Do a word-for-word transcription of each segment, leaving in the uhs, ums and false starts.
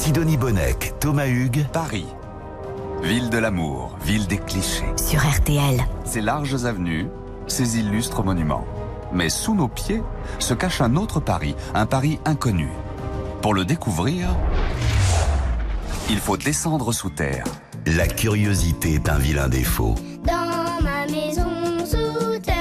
Sidonie Bonnec, Thomas Hugues. Paris, ville de l'amour, ville des clichés. Sur R T L. Ses larges avenues, ses illustres monuments. Mais sous nos pieds se cache un autre Paris, un Paris inconnu. Pour le découvrir, il faut descendre sous terre. La curiosité est un vilain défaut. Dans ma maison sous terre.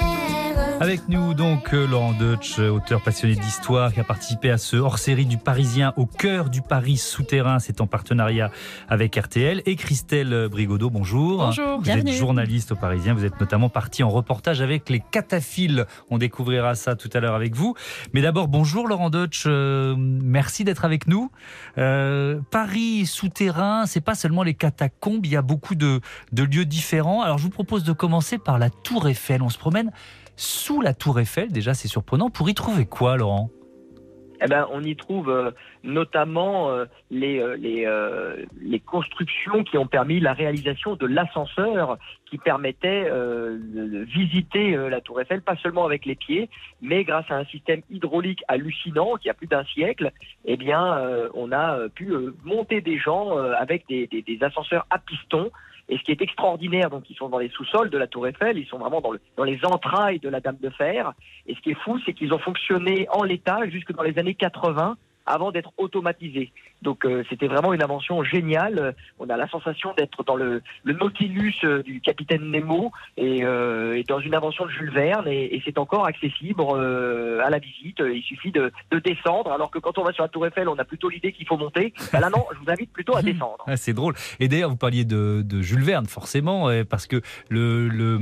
Avec nous donc Laurent Deutsch, auteur passionné d'histoire qui a participé à ce hors-série du Parisien au cœur du Paris souterrain. C'est en partenariat avec R T L. Et Christelle Brigodeau, bonjour. Bonjour, Vous bienvenue. êtes journaliste au Parisien. Vous êtes notamment parti en reportage avec les cataphiles. On découvrira ça tout à l'heure avec vous. Mais d'abord, bonjour Laurent Deutsch. Euh, merci d'être avec nous. Euh, Paris souterrain, c'est pas seulement les catacombes. Il y a beaucoup de, de lieux différents. Alors je vous propose de commencer par la Tour Eiffel. On se promène sous la Tour Eiffel, déjà c'est surprenant. Pour y trouver quoi, Laurent ? Eh ben, on y trouve euh, notamment euh, les, euh, les, euh, les constructions qui ont permis la réalisation de l'ascenseur qui permettait euh, de visiter euh, la Tour Eiffel, pas seulement avec les pieds, mais grâce à un système hydraulique hallucinant qui a plus d'un siècle, eh bien, euh, on a pu euh, monter des gens euh, avec des, des, des ascenseurs à piston. Et ce qui est extraordinaire, donc ils sont dans les sous-sols de la Tour Eiffel, ils sont vraiment dans, le, dans les entrailles de la Dame de Fer. Et ce qui est fou, c'est qu'ils ont fonctionné en l'état jusque dans les années quatre-vingts, avant d'être automatisés. Donc euh, c'était vraiment une invention géniale. On a la sensation d'être dans le, le Nautilus euh, du capitaine Nemo et, euh, et dans une invention de Jules Verne. Et, et c'est encore accessible euh, à la visite. Il suffit de, de descendre. Alors que quand on va sur la Tour Eiffel, on a plutôt l'idée qu'il faut monter. Ben là non, je vous invite plutôt à descendre. Ah, c'est drôle. Et d'ailleurs, vous parliez de, de Jules Verne, forcément, parce que le, le,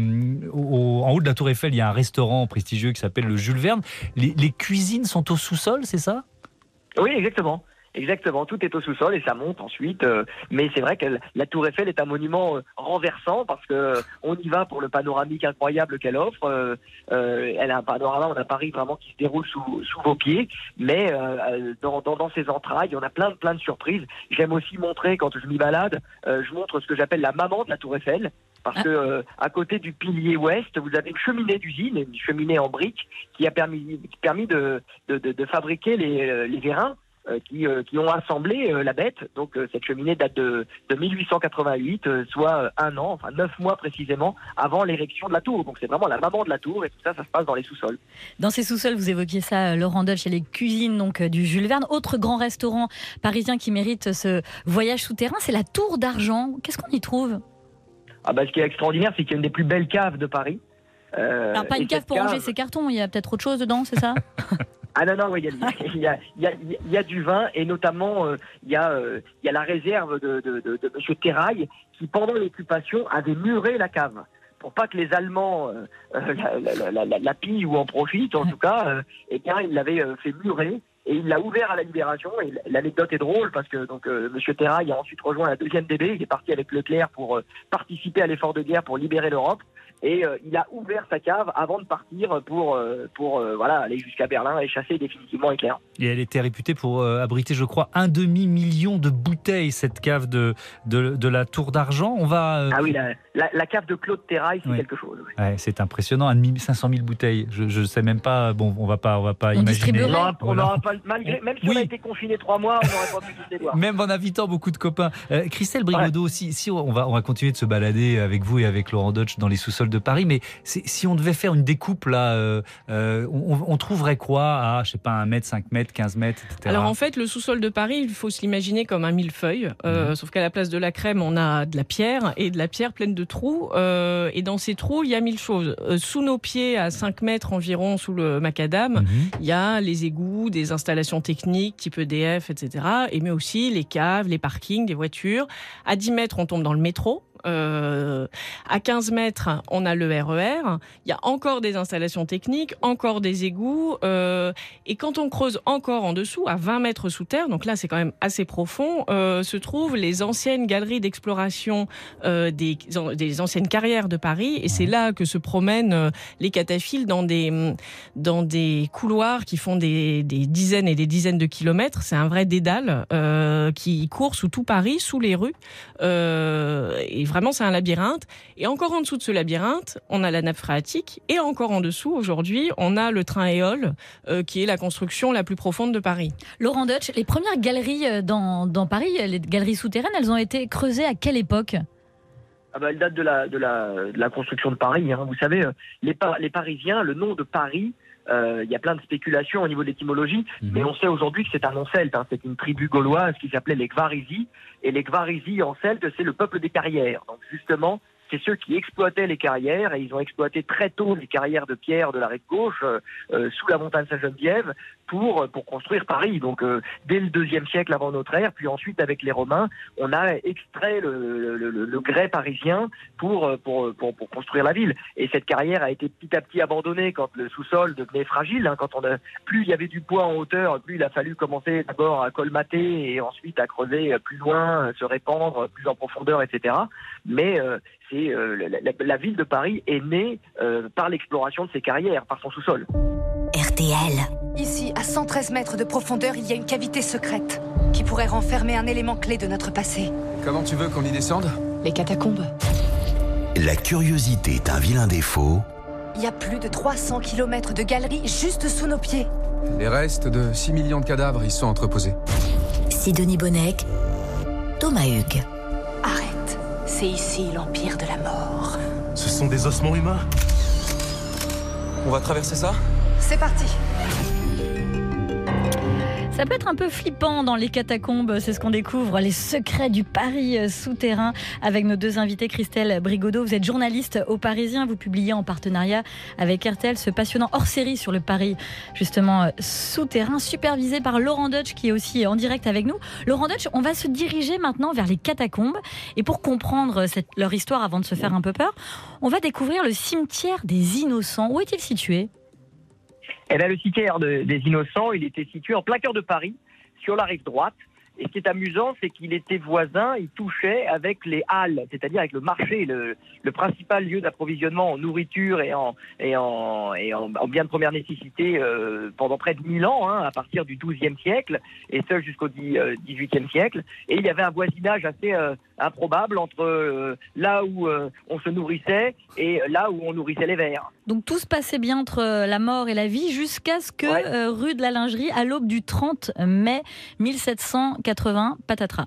au, en haut de la Tour Eiffel, il y a un restaurant prestigieux qui s'appelle le Jules Verne. Les, les cuisines sont au sous-sol, c'est ça ? Oui, exactement. Exactement, tout est au sous-sol et ça monte ensuite. Euh, mais c'est vrai que la Tour Eiffel est un monument euh, renversant parce que euh, on y va pour le panoramique incroyable qu'elle offre. Euh, euh, elle a un panorama, on a Paris vraiment qui se déroule sous, sous vos pieds. Mais euh, dans, dans, dans ses entrailles, on a plein de plein de surprises. J'aime aussi montrer quand je m'y balade, euh, je montre ce que j'appelle la maman de la Tour Eiffel. Parce que euh, à côté du pilier ouest, vous avez une cheminée d'usine, une cheminée en briques qui a permis, permis de, de, de, de fabriquer les, les vérins. Euh, qui, euh, qui ont assemblé euh, la bête. Donc euh, cette cheminée date de, de mille huit cent quatre-vingt-huit, euh, soit euh, un an, enfin neuf mois précisément, avant l'érection de la tour. Donc c'est vraiment la maman de la tour et tout ça, ça se passe dans les sous-sols. Dans ces sous-sols, vous évoquiez ça, Laurent Deutsch, et les cuisines donc, du Jules Verne. Autre grand restaurant parisien qui mérite ce voyage souterrain, c'est la Tour d'Argent. Qu'est-ce qu'on y trouve ? Ah bah, ce qui est extraordinaire, c'est qu'il y a une des plus belles caves de Paris. Euh, Alors pas une cave pour cave... ranger ses cartons, il y a peut-être autre chose dedans, c'est ça ? Ah non, non, oui, il y a, y, a, y, a, y a du vin et notamment il euh, y, euh, y a la réserve de, de, de, de M. Terrail qui, pendant l'occupation, avait muré la cave pour pas que les Allemands euh, la, la, la, la, la pillent ou en profitent, en tout cas, euh, eh bien, il l'avait euh, fait murer. Et il l'a ouvert à la Libération. Et l'anecdote est drôle parce que donc euh, M. Terrail a ensuite rejoint la deuxième D B. Il est parti avec Leclerc pour euh, participer à l'effort de guerre pour libérer l'Europe. Et euh, il a ouvert sa cave avant de partir pour, euh, pour euh, voilà, aller jusqu'à Berlin et chasser définitivement Hitler. Et elle était réputée pour euh, abriter, je crois, un demi-million de bouteilles, cette cave de, de, de la Tour d'Argent. On va, euh... Ah oui, la, la, la cave de Claude Terrail, c'est oui. quelque chose. Oui. Ouais, c'est impressionnant, cinq cent mille bouteilles. Je ne sais même pas, bon, on ne va pas, on va pas on imaginer. On aura, on aura pas, malgré, même si oui. on a été confiné trois mois, on n'aurait pas pu tous les voir. Même en invitant beaucoup de copains. Euh, Christelle Brigodeau, ouais. si, si on, va, on va continuer de se balader avec vous et avec Laurent Deutsch dans les sous-sols de Paris, mais si on devait faire une découpe, là, euh, euh, on, on trouverait quoi à, je sais pas, un mètre, cinq mètres, quinze mètres, et cetera. Alors en fait, le sous-sol de Paris, il faut se l'imaginer comme un millefeuille, euh, mmh. sauf qu'à la place de la crème, on a de la pierre, et de la pierre pleine de trous, euh, et dans ces trous, il y a mille choses. Euh, sous nos pieds, à cinq mètres environ, sous le macadam, mmh. il y a les égouts, des installations techniques, type E D F, et cetera, et mais aussi les caves, les parkings, les voitures. À dix mètres, on tombe dans le métro. Euh, à quinze mètres, on a le R E R. Il y a encore des installations techniques, encore des égouts. Euh, et quand on creuse encore en dessous, à vingt mètres sous terre, donc là c'est quand même assez profond, euh, se trouvent les anciennes galeries d'exploration euh, des, des anciennes carrières de Paris. Et c'est là que se promènent euh, les cataphiles dans des, dans des couloirs qui font des, des dizaines et des dizaines de kilomètres. C'est un vrai dédale euh, qui court sous tout Paris, sous les rues. Euh, et vraiment, c'est un labyrinthe. Et encore en dessous de ce labyrinthe, on a la nappe phréatique. Et encore en dessous, aujourd'hui, on a le train Éole, euh, qui est la construction la plus profonde de Paris. Laurent Deutsch, les premières galeries dans, dans Paris, les galeries souterraines, elles ont été creusées à quelle époque ? Ah bah, elle date de la, de la, de la construction de Paris. Hein. Vous savez, les, les Parisiens, le nom de Paris, il euh, y a plein de spéculations au niveau de l'étymologie, mmh. mais on sait aujourd'hui que c'est un nom celte. Hein. C'est une tribu gauloise qui s'appelait les Gvarisi. Et les Gvarisi en celte, c'est le peuple des carrières. Donc justement, c'est ceux qui exploitaient les carrières, et ils ont exploité très tôt les carrières de pierre de la rive gauche, euh, euh, sous la montagne Saint-Geneviève, pour, pour construire Paris. Donc euh, dès le deuxième siècle avant notre ère, puis ensuite avec les Romains, on a extrait le, le, le, le grès parisien pour, pour, pour, pour construire la ville. Et cette carrière a été petit à petit abandonnée quand le sous-sol devenait fragile. Hein, quand on a, plus il y avait du poids en hauteur, plus il a fallu commencer d'abord à colmater et ensuite à creuser plus loin, se répandre plus en profondeur, et cetera. Mais euh, c'est, euh, la, la, la ville de Paris est née euh, par l'exploration de ses carrières, par son sous-sol. R T L. Ici, à cent treize mètres de profondeur, il y a une cavité secrète qui pourrait renfermer un élément clé de notre passé. Comment tu veux qu'on y descende ? Les catacombes. La curiosité est un vilain défaut. Il y a plus de trois cents kilomètres de galeries juste sous nos pieds. Les restes de six millions de cadavres y sont entreposés. Sidonie Bonnec, Thomas Hugues. Arrête, c'est ici l'empire de la mort. Ce sont des ossements humains ? On va traverser ça ? C'est parti. Ça peut être un peu flippant dans les catacombes, c'est ce qu'on découvre, les secrets du Paris souterrain avec nos deux invités. Christelle Brigodeau, vous êtes journaliste au Parisien, vous publiez en partenariat avec R T L ce passionnant hors-série sur le Paris justement souterrain, supervisé par Laurent Deutsch qui est aussi en direct avec nous. Laurent Deutsch, on va se diriger maintenant vers les catacombes et pour comprendre cette, leur histoire avant de se faire un peu peur, on va découvrir le cimetière des Innocents. Où est-il situé ? Eh bien, le cimetière de, des Innocents, il était situé en plein cœur de Paris, sur la rive droite. Et ce qui est amusant, c'est qu'il était voisin, il touchait avec les halles, c'est-à-dire avec le marché, le, le principal lieu d'approvisionnement en nourriture et en, et en, et en, en biens de première nécessité euh, pendant près de mille ans, hein, à partir du douzième siècle, et ce jusqu'au dix-huitième siècle. Et il y avait un voisinage assez euh, improbable entre euh, là où euh, on se nourrissait et là où on nourrissait les vers. Donc tout se passait bien entre la mort et la vie jusqu'à ce que, ouais. euh, rue de la Lingerie, à l'aube du trente mai mille sept cent quatre-vingts, patatras.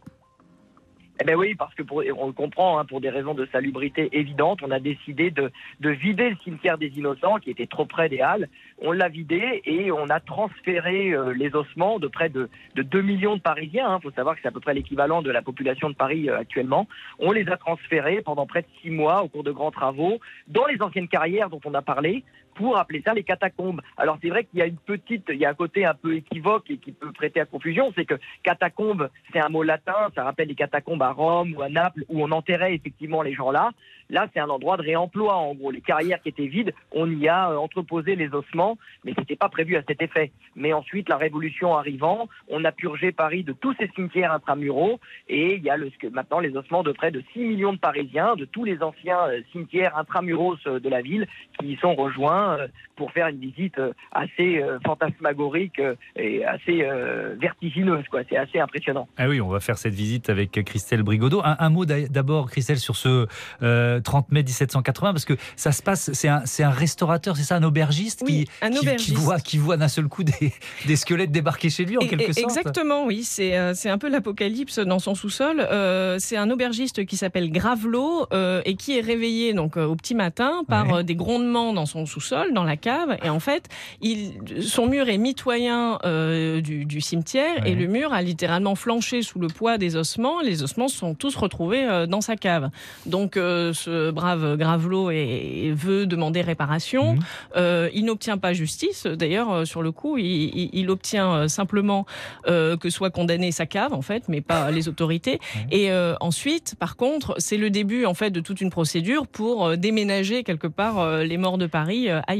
Eh bien oui, parce que pour, on le comprend, hein, pour des raisons de salubrité évidentes, on a décidé de, de vider le cimetière des Innocents, qui était trop près des Halles. On l'a vidé et on a transféré euh, les ossements de près de, de deux millions de Parisiens. Il hein. faut savoir que c'est à peu près l'équivalent de la population de Paris euh, actuellement. On les a transférés pendant près de six mois au cours de grands travaux dans les anciennes carrières dont on a parlé, pour appeler ça les catacombes. Alors c'est vrai qu'il y a une petite, il y a un côté un peu équivoque et qui peut prêter à confusion, c'est que catacombe, c'est un mot latin, ça rappelle les catacombes à Rome ou à Naples où on enterrait effectivement les gens là. Là, c'est un endroit de réemploi, en gros. Les carrières qui étaient vides, on y a euh, entreposé les ossements, mais c'était pas prévu à cet effet. Mais ensuite, la Révolution arrivant, on a purgé Paris de tous ces cimetières intramuraux, et il y a le, maintenant les ossements de près de six millions de Parisiens, de tous les anciens euh, cimetières intramuros euh, de la ville, qui y sont rejoints euh, pour faire une visite euh, assez euh, fantasmagorique euh, et assez euh, vertigineuse, quoi. C'est assez impressionnant. Ah oui, on va faire cette visite avec Christelle Brigodeau. Un, un mot d'abord, Christelle, sur ce euh, trente mai mille sept cent quatre-vingts, parce que ça se passe, c'est un, c'est un restaurateur, c'est ça, un aubergiste, oui, qui, un qui, aubergiste. qui voit, qui voit d'un seul coup des, des squelettes débarquer chez lui, en et, quelque et, sorte. Exactement, oui, c'est, euh, c'est un peu l'apocalypse dans son sous-sol. Euh, c'est un aubergiste qui s'appelle Gravelot euh, et qui est réveillé donc, euh, au petit matin par ouais. euh, des grondements dans son sous-sol, dans la cave, et en fait, il, son mur est mitoyen euh, du, du cimetière, ouais. et le mur a littéralement flanché sous le poids des ossements. Les ossements se sont tous retrouvés euh, dans sa cave. Donc, euh, ce brave Gravelot est, est, veut demander réparation. Mmh. Euh, il n'obtient pas justice. D'ailleurs, euh, sur le coup, il, il, il obtient euh, simplement euh, que soit condamnée sa cave, en fait, mais pas les autorités. Mmh. Et euh, ensuite, par contre, c'est le début, en fait, de toute une procédure pour euh, déménager quelque part euh, les morts de Paris euh, ailleurs.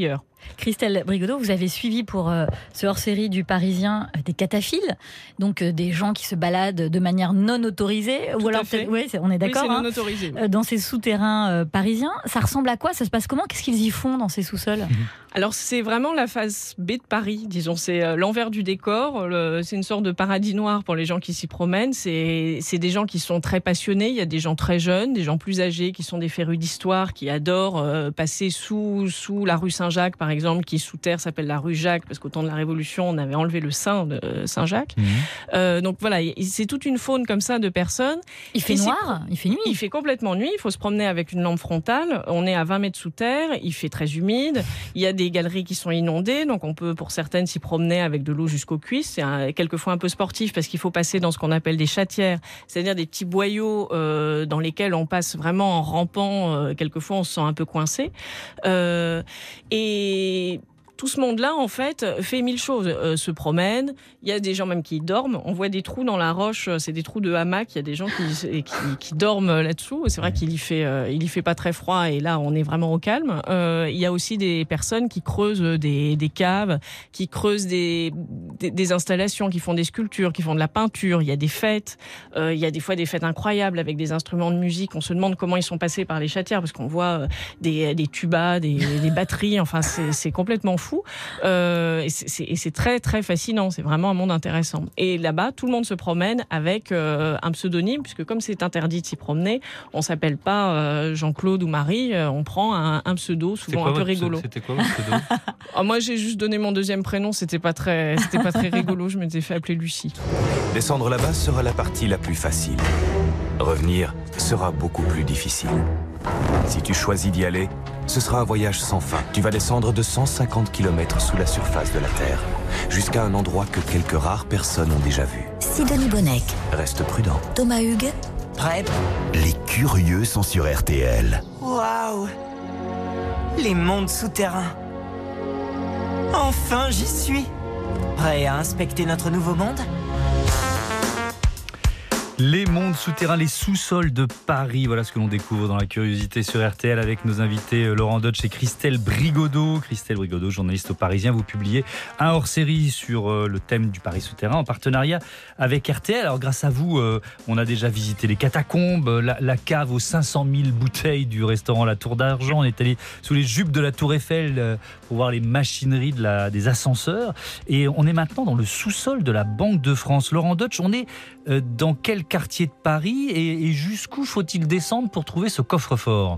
Christelle Brigodeau, vous avez suivi pour euh, ce hors-série du Parisien euh, des cataphiles, donc euh, des gens qui se baladent de manière non autorisée, Tout ou alors à fait. ouais, on est d'accord, oui, c'est hein, non autorisé. Oui. euh, dans ces souterrains euh, parisiens. Ça ressemble à quoi? Ça se passe comment? Qu'est-ce qu'ils y font dans ces sous-sols? Alors c'est vraiment la face B de Paris, disons, c'est euh, l'envers du décor, le, c'est une sorte de paradis noir pour les gens qui s'y promènent, c'est, c'est des gens qui sont très passionnés, il y a des gens très jeunes, des gens plus âgés qui sont des férus d'histoire, qui adorent euh, passer sous, sous la rue Saint-Jacques par exemple, qui sous terre s'appelle la rue Jacques, parce qu'au temps de la Révolution on avait enlevé le Saint de Saint-Jacques. Mmh. Euh, donc voilà, c'est toute une faune comme ça de personnes. Il fait noir, il fait nuit. Il fait complètement nuit, il faut se promener avec une lampe frontale, on est à vingt mètres sous terre, il fait très humide, il y a des galeries qui sont inondées, donc on peut pour certaines s'y promener avec de l'eau jusqu'aux cuisses. C'est un, quelquefois un peu sportif parce qu'il faut passer dans ce qu'on appelle des chatières, c'est-à-dire des petits boyaux euh, dans lesquels on passe vraiment en rampant, euh, quelquefois on se sent un peu coincé. Euh, et tout ce monde-là, en fait, fait mille choses. Euh, se promène, il y a des gens même qui dorment. On voit des trous dans la roche, c'est des trous de hamac. Il y a des gens qui, qui, qui dorment là-dessous. C'est vrai qu'il y fait, euh, il y fait pas très froid et là, on est vraiment au calme. Euh, il y a aussi des personnes qui creusent des, des caves, qui creusent des, des, des installations, qui font des sculptures, qui font de la peinture. Il y a des fêtes. Euh, il y a des fois des fêtes incroyables avec des instruments de musique. On se demande comment ils sont passés par les chatières parce qu'on voit des, des tubas, des, des batteries. Enfin, c'est, c'est complètement fou. Euh, et, c'est, et c'est très très fascinant, c'est vraiment un monde intéressant. Et là-bas, tout le monde se promène avec euh, un pseudonyme, puisque comme c'est interdit de s'y promener, on s'appelle pas euh, Jean-Claude ou Marie, euh, on prend un, un pseudo, souvent un peu rigolo. C'était quoi votre pseudo? Ah, moi, j'ai juste donné mon deuxième prénom, c'était pas très, c'était pas très rigolo, je m'étais fait appeler Lucie. Descendre là-bas sera la partie la plus facile. Revenir sera beaucoup plus difficile. Si tu choisis d'y aller, ce sera un voyage sans fin. Tu vas descendre de cent cinquante kilomètres sous la surface de la Terre, jusqu'à un endroit que quelques rares personnes ont déjà vu. Sidonie Bonnec. Reste prudent. Thomas Hugues. Prêt? Les curieux sont sur R T L. Waouh! Les mondes souterrains. Enfin, j'y suis. Prêt à inspecter notre nouveau monde? Les mondes souterrains, les sous-sols de Paris, voilà ce que l'on découvre dans la curiosité sur R T L avec nos invités Laurent Deutsch et Christelle Brigodeau. Christelle Brigodeau, journaliste au Parisien, vous publiez un hors-série sur le thème du Paris souterrain en partenariat avec R T L. Alors grâce à vous, on a déjà visité les catacombes, la, la cave aux cinq cent mille bouteilles du restaurant La Tour d'Argent. On est allé sous les jupes de la Tour Eiffel pour voir les machineries de la, des ascenseurs. Et on est maintenant dans le sous-sol de la Banque de France. Laurent Deutsch, on est dans quel quartier de Paris et, et jusqu'où faut-il descendre pour trouver ce coffre-fort?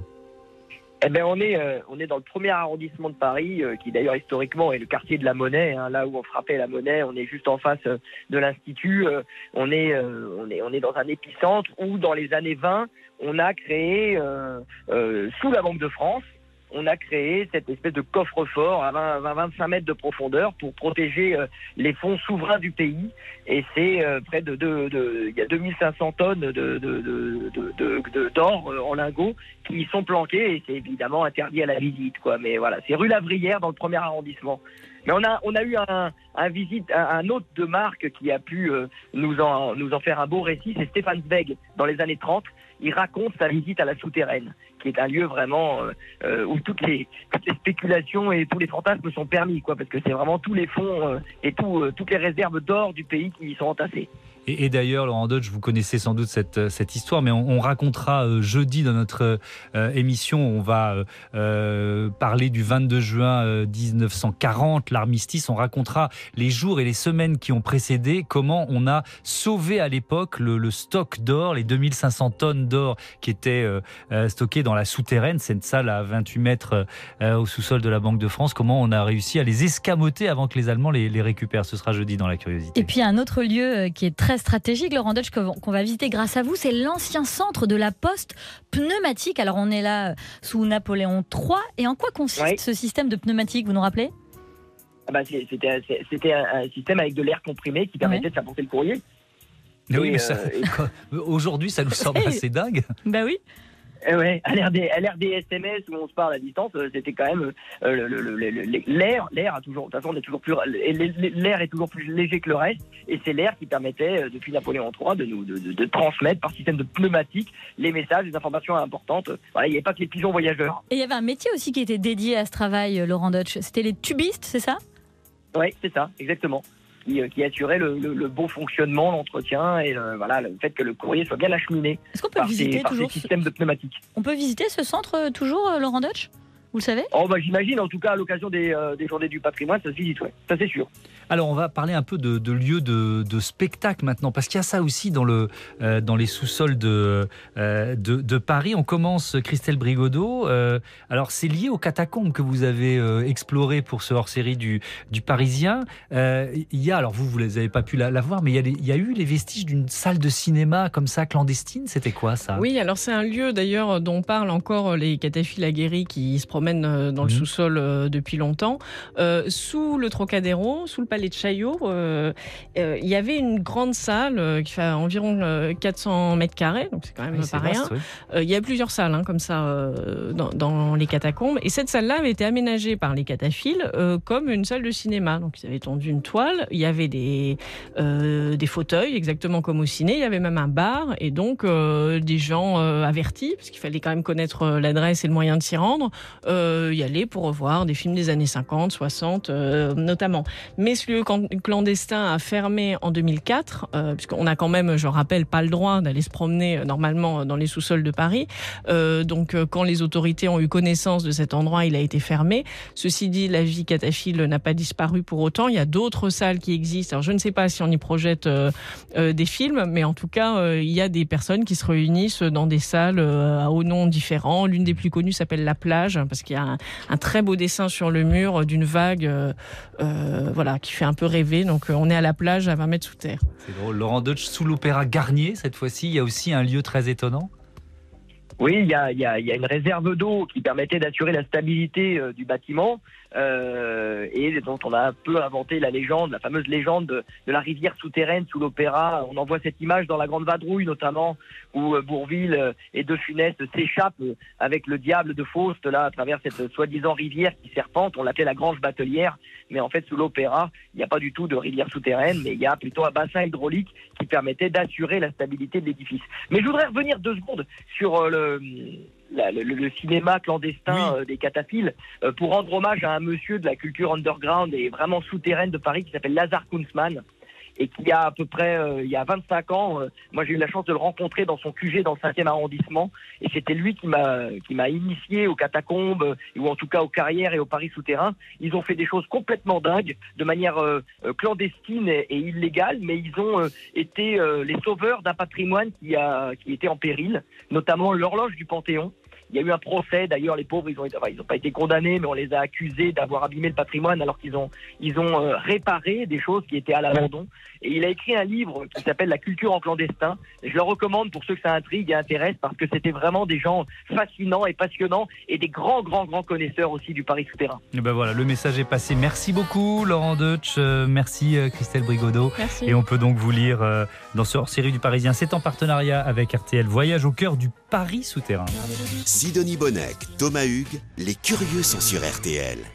Eh ben on est euh, on est dans le premier arrondissement de Paris, euh, qui d'ailleurs historiquement est le quartier de la Monnaie, hein, là où on frappait la Monnaie. On est juste en face euh, de l'Institut. Euh, on est euh, on est on est dans un épicentre où dans les années vingt, on a créé euh, euh, sous la Banque de France. On a créé cette espèce de coffre-fort à vingt à vingt-cinq mètres de profondeur pour protéger euh, les fonds souverains du pays. Et c'est euh, près de, de, de, il y a deux mille cinq cents tonnes de, de, de, de, de, de, d'or euh, en lingots qui y sont planqués et c'est évidemment interdit à la visite, quoi. Mais voilà, c'est rue Lavrière dans le premier arrondissement. Mais on a, on a eu un, un visite, un, un hôte de marque qui a pu euh, nous en, nous en faire un beau récit, c'est Stéphane Zweig, dans les années trente. Il raconte sa visite à la souterraine, qui est un lieu vraiment euh, euh, où toutes les, toutes les spéculations et tous les fantasmes sont permis, quoi, parce que c'est vraiment tous les fonds euh, et tout, euh, toutes les réserves d'or du pays qui y sont entassées. Et, et d'ailleurs, Laurent Deutsch, vous connaissez sans doute cette, cette histoire, mais on, on racontera euh, jeudi dans notre euh, émission, on va euh, parler du vingt-deux juin euh, dix-neuf cent quarante, l'armistice. On racontera les jours et les semaines qui ont précédé, comment on a sauvé à l'époque le, le stock d'or, les deux mille cinq cents tonnes d'or qui étaient euh, euh, stockées dans la souterraine, cette salle à vingt-huit mètres euh, au sous-sol de la Banque de France. Comment on a réussi à les escamoter avant que les Allemands les, les récupèrent. Ce sera jeudi dans la curiosité. Et puis un autre lieu qui est très stratégique, Laurent Deutsch, qu'on va visiter grâce à vous, c'est l'ancien centre de la poste pneumatique. Alors on est là sous Napoléon trois. Et en quoi consiste oui. ce système de pneumatique, vous nous rappelez? ah bah, C'était, c'était un système avec de l'air comprimé qui permettait oui. de faire porter le courrier. Mais oui, mais ça, euh, et... aujourd'hui, ça nous semble assez dingue. Bah oui. Eh ouais, à l'ère des, à l'ère des S M S où on se parle à distance, euh, c'était quand même euh, le, le, le, le, l'air, l'air a toujours, de toute façon, on est toujours plus, l'air est toujours plus léger que le reste, et c'est l'air qui permettait euh, depuis Napoléon trois de nous, de, de, de transmettre par système de pneumatique les messages, les informations importantes. Voilà, il n'y avait pas que les pigeons voyageurs. Et il y avait un métier aussi qui était dédié à ce travail, Laurent Deutsch. C'était les tubistes, c'est ça? Oui, c'est ça, exactement. Qui, qui assurait le, le, le bon fonctionnement, l'entretien et le, voilà, le fait que le courrier soit bien acheminé. Est-ce qu'on peut par visiter ces, par toujours ces systèmes de pneumatiques. On peut visiter ce centre toujours, Laurent Deutsch? Vous le savez? Oh bah j'imagine, en tout cas à l'occasion des, euh, des journées du patrimoine, ça se visite, ouais. Ça c'est sûr. Alors on va parler un peu de, de lieux de, de spectacle maintenant, parce qu'il y a ça aussi dans, le, euh, dans les sous-sols de, euh, de, de Paris. On commence, Christelle Brigodeau. Euh, alors c'est lié aux catacombes que vous avez euh, explorées pour ce hors-série du, du Parisien. Euh, il y a, alors vous, vous les avez pas pu la, la voir, mais il y, a les, il y a eu les vestiges d'une salle de cinéma comme ça, clandestine. C'était quoi ça? Oui, alors c'est un lieu d'ailleurs dont parlent encore les cataphiles aguerris qui se promènent dans le mmh. sous-sol euh, depuis longtemps. Euh, sous le Trocadéro, sous le palais de Chaillot, euh, euh, il y avait une grande salle euh, qui fait environ euh, quatre cents mètres carrés, donc c'est quand même oui, pas rien. Oui. Euh, il y a plusieurs salles hein, comme ça euh, dans, dans les catacombes, et cette salle-là avait été aménagée par les cataphiles euh, comme une salle de cinéma. Donc ils avaient tendu une toile, il y avait des, euh, des fauteuils exactement comme au ciné, il y avait même un bar, et donc euh, des gens euh, avertis, parce qu'il fallait quand même connaître l'adresse et le moyen de s'y rendre, euh, y aller pour revoir des films des années cinquante, soixante euh, notamment. Mais ce lieu clandestin a fermé en deux mille quatre, euh, puisqu'on a quand même, je rappelle, pas le droit d'aller se promener euh, normalement dans les sous-sols de Paris. Euh, donc euh, quand les autorités ont eu connaissance de cet endroit, il a été fermé. Ceci dit, la vie cataphile n'a pas disparu pour autant. Il y a d'autres salles qui existent. Alors je ne sais pas si on y projette euh, euh, des films, mais en tout cas, euh, il y a des personnes qui se réunissent dans des salles euh, à hauts noms différents. L'une des plus connues s'appelle La Plage, parce qu'il y a un, un très beau dessin sur le mur d'une vague euh, euh, voilà, qui fait un peu rêver. Donc euh, on est à la plage à vingt mètres sous terre. C'est drôle. Laurent Deutsch, sous l'Opéra Garnier, cette fois-ci, il y a aussi un lieu très étonnant. Oui, il y a, il y a, il y a une réserve d'eau qui permettait d'assurer la stabilité euh, du bâtiment euh, et dont on a un peu inventé la légende, la fameuse légende de, de la rivière souterraine sous l'Opéra. On en voit cette image dans La Grande Vadrouille notamment, où euh, Bourvil euh, et De Funès s'échappent euh, avec le diable de Faust là à travers cette euh, soi-disant rivière qui serpente. On l'appelait la Grange Batelière, mais en fait sous l'Opéra, il n'y a pas du tout de rivière souterraine, mais il y a plutôt un bassin hydraulique qui permettait d'assurer la stabilité de l'édifice. Mais je voudrais revenir deux secondes sur euh, le La, le, le cinéma clandestin oui. euh, des cataphiles euh, pour rendre hommage à un monsieur de la culture underground et vraiment souterraine de Paris qui s'appelle Lazare Kunzmann et qui a à peu près euh, il y a vingt-cinq ans, euh, moi j'ai eu la chance de le rencontrer dans son Q G dans le cinquième arrondissement, et c'était lui qui m'a qui m'a initié aux catacombes euh, ou en tout cas aux carrières et au Paris souterrain. Ils ont fait des choses complètement dingues de manière euh, clandestine et, et illégale, mais ils ont euh, été euh, les sauveurs d'un patrimoine qui a qui était en péril, notamment l'horloge du Panthéon. Il y a eu un procès, d'ailleurs les pauvres ils ont été, enfin, ils n'ont pas été condamnés, mais on les a accusés d'avoir abîmé le patrimoine alors qu'ils ont ils ont euh, réparé des choses qui étaient à l'abandon. Et il a écrit un livre qui s'appelle La culture en clandestin. Et je le recommande pour ceux que ça intrigue et intéresse, parce que c'était vraiment des gens fascinants et passionnants et des grands grands grands connaisseurs aussi du Paris souterrain. Et ben voilà, le message est passé. Merci beaucoup Laurent Deutsch, euh, merci euh, Christelle Brigodeau. Merci. Et on peut donc vous lire euh, dans ce hors-série du Parisien. C'est en partenariat avec R T L. Voyage au cœur du Paris souterrain. Sidonie Bonnec, Thomas Hugues, les curieux sont sur R T L.